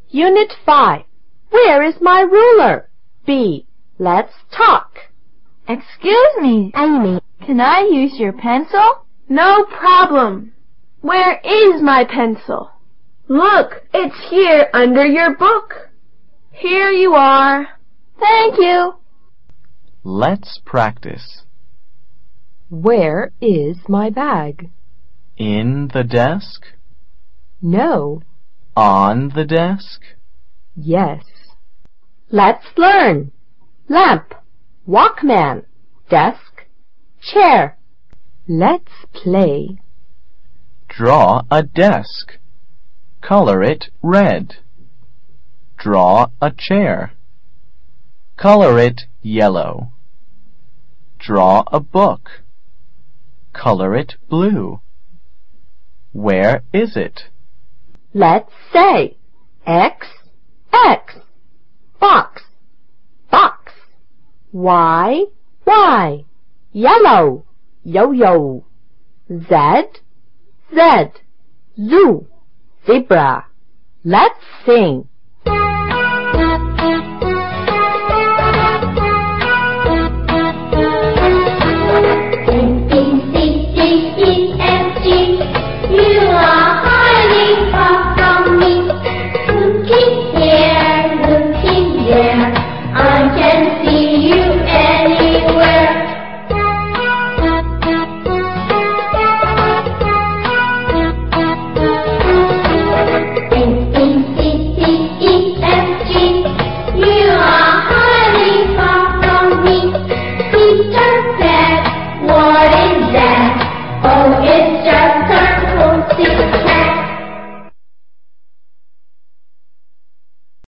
Unit 5. Where is my ruler? B. Let's talk. Excuse me, Amy. Can I use your pencil? No problem. Where is my pencil? Look, it's here under your book. Here you are. Thank you. Let's practice. Where is my bag? In the desk? No. On the desk? Yes. Let's learn. Lamp, Walkman, desk, chair. Let's play. Draw a desk. Color it red. Draw a chair. Color it yellow. Draw a book. Color it blue. Where is it? Let's say X, X. Box, box. Y, Y. Yellow, yo-yo. Z, Z. Zoo, zebra. Let's sing.